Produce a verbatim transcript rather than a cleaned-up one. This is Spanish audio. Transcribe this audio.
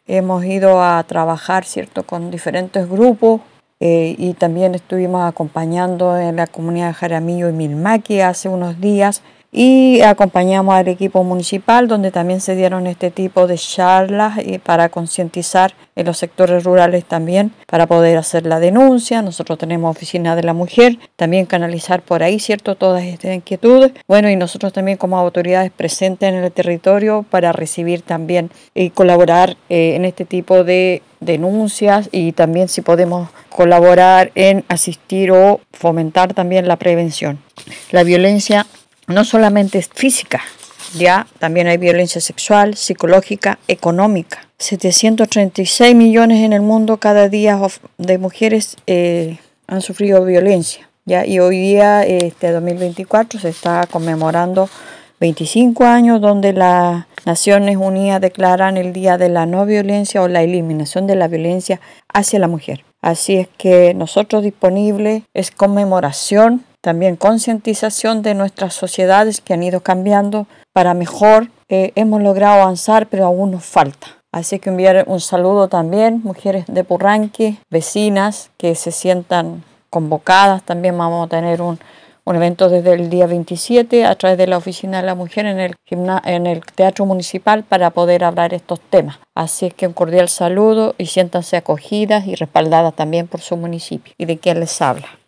hemos ido a trabajar, ¿cierto?, con diferentes grupos eh, y también estuvimos acompañando en la comunidad de Jaramillo y Milmaqui hace unos días. Y acompañamos al equipo municipal donde también se dieron este tipo de charlas eh, para concientizar en los sectores rurales también para poder hacer la denuncia. Nosotros tenemos oficina de la mujer, también canalizar por ahí, ¿cierto?, todas estas inquietudes. Bueno, y nosotros también como autoridades presentes en el territorio para recibir también y colaborar eh, en este tipo de denuncias y también si podemos colaborar en asistir o fomentar también la prevención. La violencia no solamente es física, ya también hay violencia sexual, psicológica, económica. setecientos treinta y seis millones en el mundo cada día de mujeres eh, han sufrido violencia, ya, y hoy día, este dos mil veinticuatro, se está conmemorando veinticinco años donde las Naciones Unidas declaran el Día de la No Violencia o la eliminación de la violencia hacia la mujer. Así es que nosotros disponibles es conmemoración, también concientización de nuestras sociedades que han ido cambiando para mejor. Eh, hemos logrado avanzar, pero aún nos falta. Así que enviar un saludo también, mujeres de Purranque, vecinas que se sientan convocadas. También vamos a tener un, un evento desde el día veintisiete a través de la Oficina de la Mujer en el, gimna- en el Teatro Municipal para poder hablar estos temas. Así es que un cordial saludo y siéntanse acogidas y respaldadas también por su municipio y de quien les habla.